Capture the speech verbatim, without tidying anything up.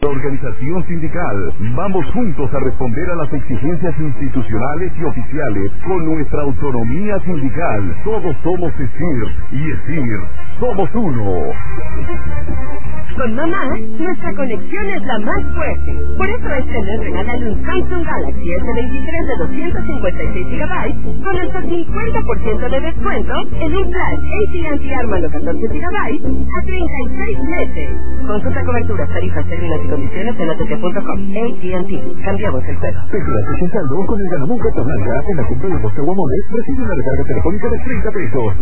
Organización sindical. Vamos juntos a responder a las exigencias institucionales y oficiales con nuestra autonomía sindical. Todos somos ESIR y ESIR somos uno. Con mamá, nuestra conexión es la más fuerte. Por eso este mes regalan un Samsung Galaxy S veintitrés de doscientos cincuenta y seis gigabytes con hasta cincuenta por ciento de descuento en un flash A T and T Armalo catorce gigabytes a treinta y seis meses. Consulta coberturas, tarifas, términos y condiciones en A T T punto com. A T and T. Cambiamos el juego. Te quedaste sin saldo con el Ganamón Carta Blanca. En la compra de dos caguamones recibe una recarga telefónica de treinta pesos.